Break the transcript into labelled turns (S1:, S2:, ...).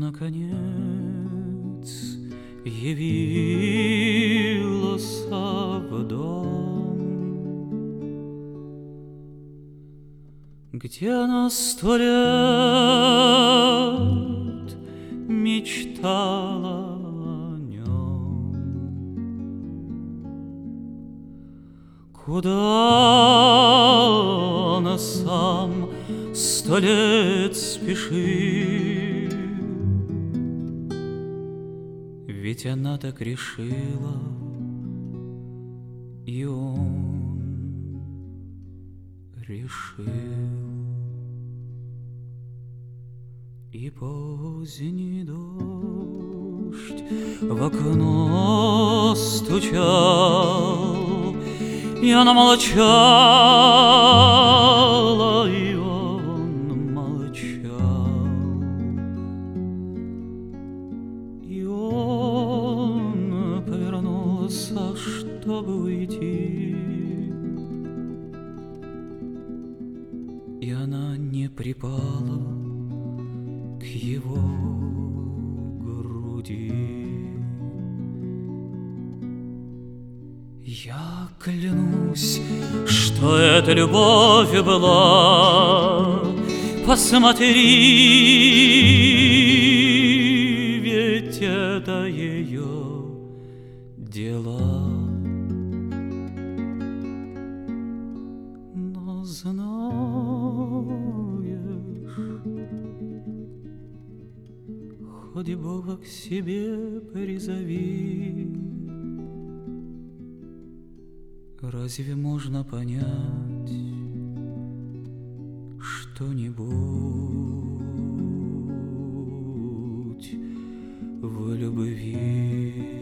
S1: наконец явилась в дом, где она 100 лет мечтала о нем. Куда она сам 100 лет спешил, ведь она так решила, и он решил. И поздний дождь в окно стучал, и она молчала, и он молчал. И он повернулся, чтобы уйти, и она не припала к его груди. Я клянусь, что эта любовь была. Посмотри, ведь это ее дела. Но знаешь, хоть Бога к себе призови, разве можно понять что-нибудь в любви?